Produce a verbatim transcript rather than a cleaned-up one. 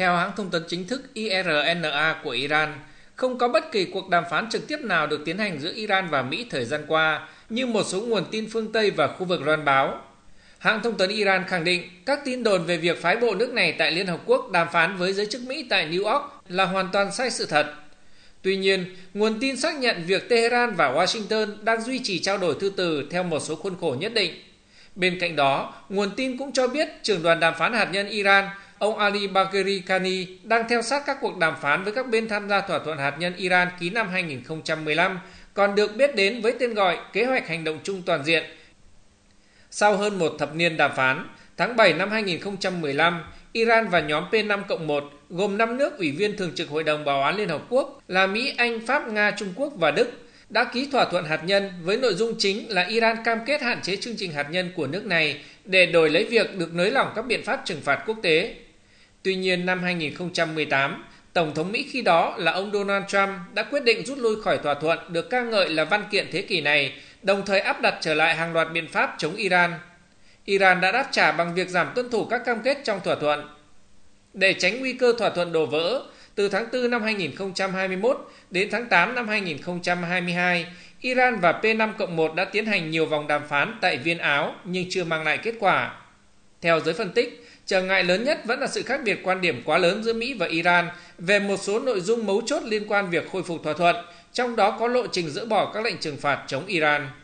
Theo hãng thông tấn chính thức i rờ en a của Iran, không có bất kỳ cuộc đàm phán trực tiếp nào được tiến hành giữa Iran và Mỹ thời gian qua, như một số nguồn tin phương Tây và khu vực loan báo. Hãng thông tấn Iran khẳng định các tin đồn về việc phái bộ nước này tại Liên Hợp Quốc đàm phán với giới chức Mỹ tại New York là hoàn toàn sai sự thật. Tuy nhiên, nguồn tin xác nhận việc Tehran và Washington đang duy trì trao đổi thư từ theo một số khuôn khổ nhất định. Bên cạnh đó, nguồn tin cũng cho biết trưởng đoàn đàm phán hạt nhân Iran, ông Ali Bagheri Kani, đang theo sát các cuộc đàm phán với các bên tham gia thỏa thuận hạt nhân Iran ký năm hai nghìn không trăm mười lăm, còn được biết đến với tên gọi Kế hoạch Hành động chung toàn diện. Sau hơn một thập niên đàm phán, tháng bảy năm hai nghìn không trăm mười lăm, Iran và nhóm P năm cộng một gồm năm nước ủy viên thường trực Hội đồng Bảo an Liên Hợp Quốc là Mỹ, Anh, Pháp, Nga, Trung Quốc và Đức đã ký thỏa thuận hạt nhân với nội dung chính là Iran cam kết hạn chế chương trình hạt nhân của nước này để đổi lấy việc được nới lỏng các biện pháp trừng phạt quốc tế. Tuy nhiên, năm hai nghìn không trăm mười tám, Tổng thống Mỹ khi đó là ông Donald Trump đã quyết định rút lui khỏi thỏa thuận được ca ngợi là văn kiện thế kỷ này, đồng thời áp đặt trở lại hàng loạt biện pháp chống Iran. Iran đã đáp trả bằng việc giảm tuân thủ các cam kết trong thỏa thuận. Để tránh nguy cơ thỏa thuận đổ vỡ, từ tháng tư năm hai nghìn không trăm hai mươi mốt đến tháng tám năm hai nghìn không trăm hai mươi hai, Iran và P năm cộng một đã tiến hành nhiều vòng đàm phán tại Viên Áo nhưng chưa mang lại kết quả. Theo giới phân tích, trở ngại lớn nhất vẫn là sự khác biệt quan điểm quá lớn giữa Mỹ và Iran về một số nội dung mấu chốt liên quan việc khôi phục thỏa thuận, trong đó có lộ trình dỡ bỏ các lệnh trừng phạt chống Iran.